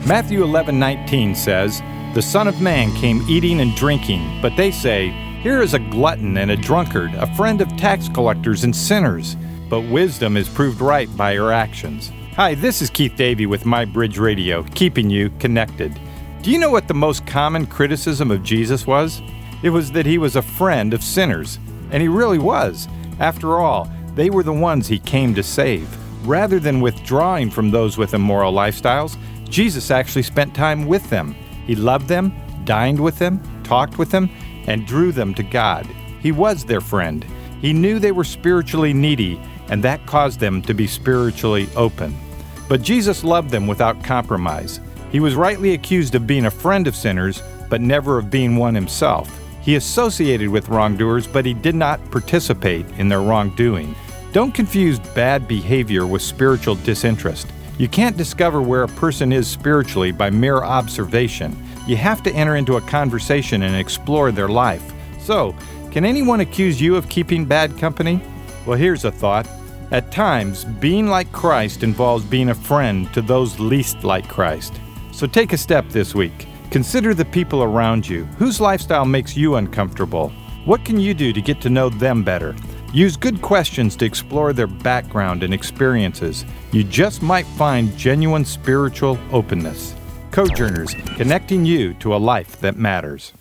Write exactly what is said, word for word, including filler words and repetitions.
Matthew eleven nineteen says, "The Son of Man came eating and drinking, but they say, 'Here is a glutton and a drunkard, a friend of tax collectors and sinners.' But wisdom is proved right by her actions." Hi, this is Keith Davey with My Bridge Radio, keeping you connected. Do you know what the most common criticism of Jesus was? It was that he was a friend of sinners. And he really was. After all, they were the ones he came to save. Rather than withdrawing from those with immoral lifestyles, Jesus actually spent time with them. He loved them, dined with them, talked with them, and drew them to God. He was their friend. He knew they were spiritually needy, and that caused them to be spiritually open. But Jesus loved them without compromise. He was rightly accused of being a friend of sinners, but never of being one himself. He associated with wrongdoers, but he did not participate in their wrongdoing. Don't confuse bad behavior with spiritual disinterest. You can't discover where a person is spiritually by mere observation. You have to enter into a conversation and explore their life. So, can anyone accuse you of keeping bad company? Well, here's a thought. At times, being like Christ involves being a friend to those least like Christ. So take a step this week. Consider the people around you. Whose lifestyle makes you uncomfortable? What can you do to get to know them better? Use good questions to explore their background and experiences. You just might find genuine spiritual openness. Cojourners, connecting you to a life that matters.